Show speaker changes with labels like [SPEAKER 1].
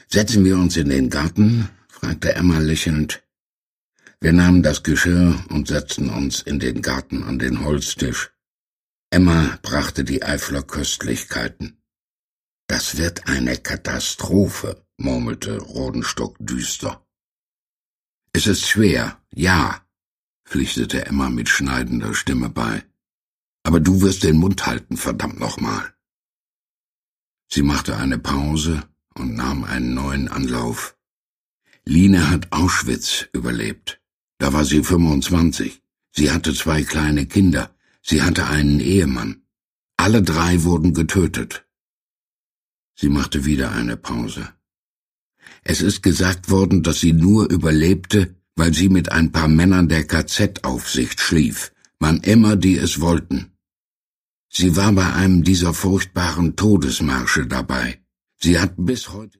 [SPEAKER 1] »Setzen wir uns in den Garten?« fragte Emma lächelnd. Wir nahmen das Geschirr und setzten uns in den Garten an den Holztisch. Emma brachte die Eifler Köstlichkeiten. »Das wird eine Katastrophe«, murmelte Rodenstock düster. »Es ist schwer, ja«, pflichtete Emma mit schneidender Stimme bei. »Aber du wirst den Mund halten, verdammt nochmal.« Sie machte eine Pause und nahm einen neuen Anlauf. »Line hat Auschwitz überlebt. Da war sie 25. Sie hatte 2 kleine Kinder. Sie hatte einen Ehemann. Alle 3 wurden getötet.« Sie machte wieder eine Pause. »Es ist gesagt worden, dass sie nur überlebte, weil sie mit ein paar Männern der KZ-Aufsicht schlief, wann immer die es wollten. Sie war bei einem dieser furchtbaren Todesmärsche dabei. Sie hat bis heute